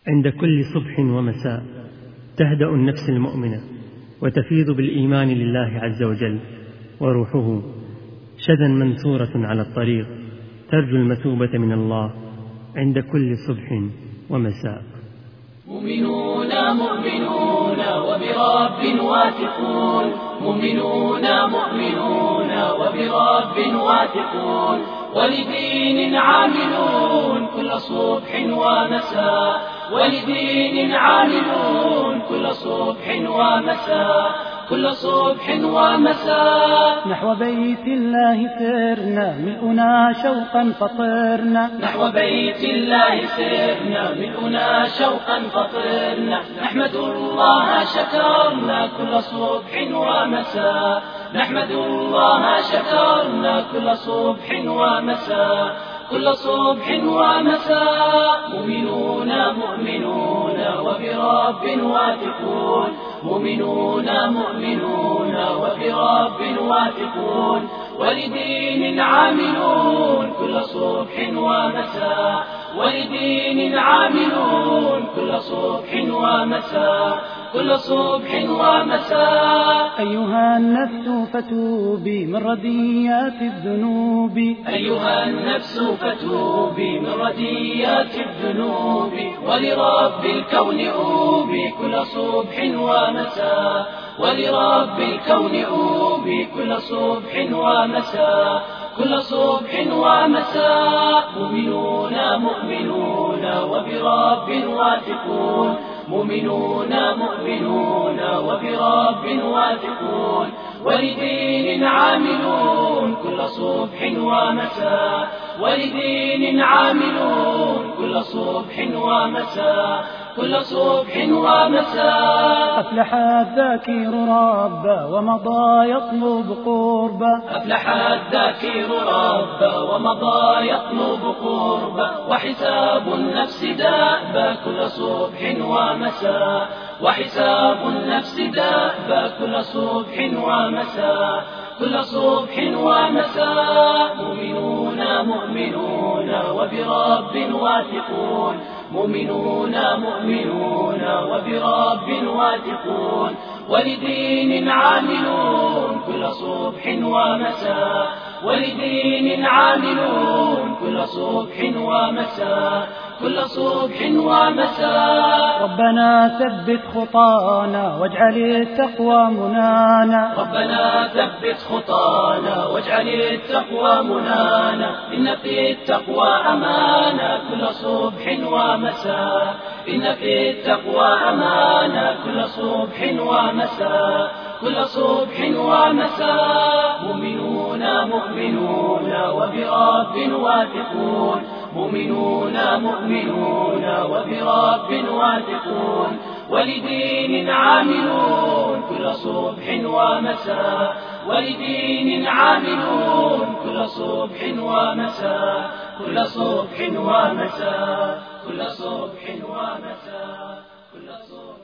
عند كل صبح ومساء تهدأ النفس المؤمنة وتفيض بالإيمان لله عز وجل، وروحه شذا منثورة على الطريق ترجو المثوبة من الله عند كل صبح ومساء. مؤمنون مؤمنون وبرب واثقون، مؤمنون مؤمنون وبرب واثقون، ولدين عاملون كل صبح ومساء، ولدين عاملون كل صبح ومساء، كل صبح ومساء. نحو بيت الله سرنا ملؤنا شوقا فطرنا، نحو بيت الله سرنا ملؤنا شوقا فطرنا، نحمد الله شكرنا كل صبح ومساء، نحمد الله شكرنا كل صبح ومساء، كل صبح ومساء. مؤمنون مؤمنون وبرب واثقون، مؤمنون مؤمنون وبرب واثقون، ولدين عاملون كل صبح ومساء، ولدين عاملون كل صبح ومساء، كل صبح ومساء. أيها النفس فتوبي من رديات الذنوب، أيها النفس فتوبي من رديات الذنوب، ولرب الكون أوبي كل صبح ومساء، ولرب الكون أوبي كل صبح ومساء، كل صبح ومساء. مؤمنون مؤمنون وبرب واثقون، مؤمنون مؤمنون وبرب واثقون، ولدين عاملون كل صبح ومساء، ولدين عاملون كل صبح ومساء، كل صبح ومساء. أفلح الذاكر ربا ومضى يطلب قربا، أفلح الذاكر ربا ومضى يطلب قربا، وحساب النفس دأبا كل صبح ومساء، وحساب النفس دأبا كل صبح ومساء، كل صبح ومساء. مؤمنون مؤمنون وبرب واثقون، مؤمنون مؤمنون وبرب واثقون، ولدين عاملون كل صبح ومساء، ولدين عاملون كل صبح ومساء، كل صبح ومساء. ربنا ثبت خطانا واجعل التقوى منانا، ربنا ثبت خطانا واجعل التقوى منانا، إن في التقوى أمانة كل صبح ومساء، إن في التقوى أمانة كل صبح ومساء، كل صبح ومساء. مؤمنون مؤمنون وبرب واثقون، مؤمنون مؤمنون وبرب واثقون، ولدين عاملون كل صبح ومساء، ولدين عاملون كل صبح ومساء، كل صبح ومساء، كل صبح ومساء، كل صبح